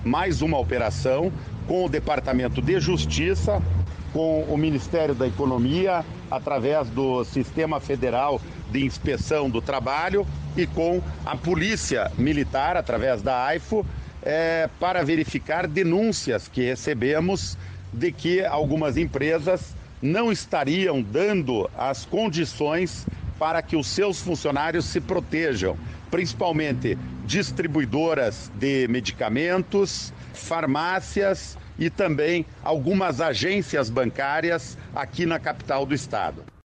mais uma operação com o Departamento de Justiça, com o Ministério da Economia, através do Sistema Federal de Inspeção do Trabalho e com a Polícia Militar, através da AIFO, para verificar denúncias que recebemos de que algumas empresas não estariam dando as condições para que os seus funcionários se protejam, principalmente distribuidoras de medicamentos, farmácias e também algumas agências bancárias aqui na capital do estado.